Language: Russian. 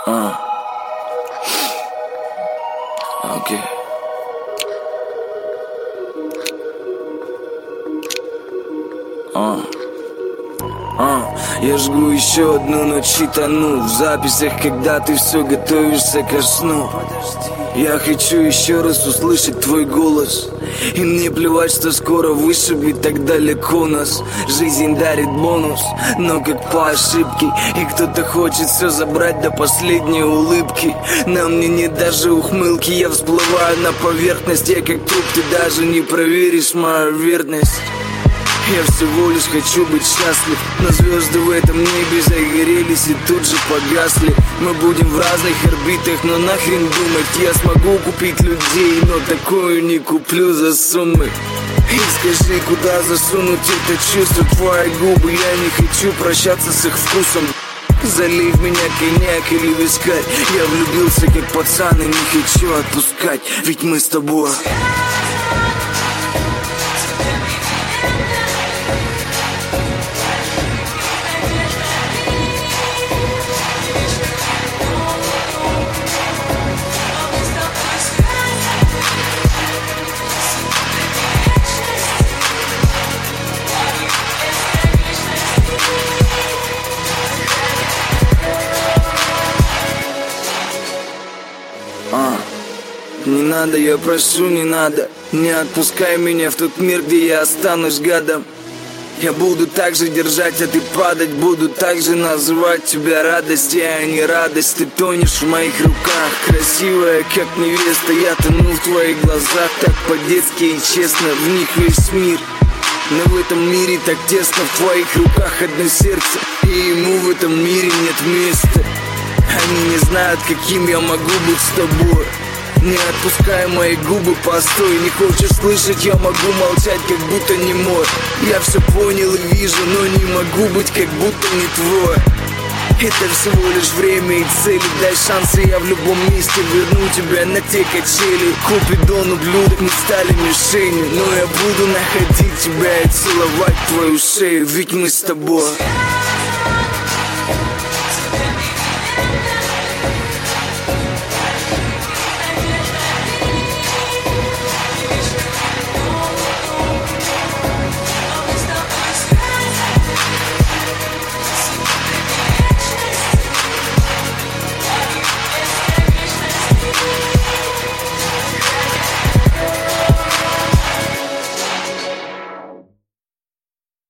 Окей. Я жгу еще одну ночь и тону в записях, когда ты все готовишься ко сну. Я хочу еще раз услышать твой голос, и мне плевать, что скоро вышибет так далеко нас. Жизнь дарит бонус, но как по ошибке, и кто-то хочет все забрать до последней улыбки. На мне нет даже ухмылки, я всплываю на поверхность. Я как труп, ты даже не проверишь мою верность. Я всего лишь хочу быть счастлив, но звезды в этом небе загорелись и тут же погасли. Мы будем в разных орбитах, но нахрен думать. Я смогу купить людей, но такую не куплю за суммы. И скажи, куда засунуть это чувство, твои губы. Я не хочу прощаться с их вкусом. Залей в меня коньяк или вискарь. Я влюбился как пацан и не хочу отпускать, ведь мы с тобой. Не надо, я прошу, не надо. Не отпускай меня в тот мир, где я останусь гадом. Я буду так же держать, а ты падать. Буду так же называть тебя радостью, а не радость. Ты тонешь в моих руках, красивая, как невеста. Я тону в твоих глазах, так по-детски и честно. В них весь мир, но в этом мире так тесно. В твоих руках одно сердце, и ему в этом мире нет места. Они не знают, каким я могу быть с тобой. Не отпускай мои губы, постой. Не хочешь слышать, я могу молчать, как будто не мой. Я все понял и вижу, но не могу быть, как будто не твой. Это всего лишь время и цели. Дай шанс, и я в любом месте верну тебя на те качели. Купидон, ублюдок, не стали мишенью, но я буду находить тебя и целовать твою шею, ведь мы с тобой.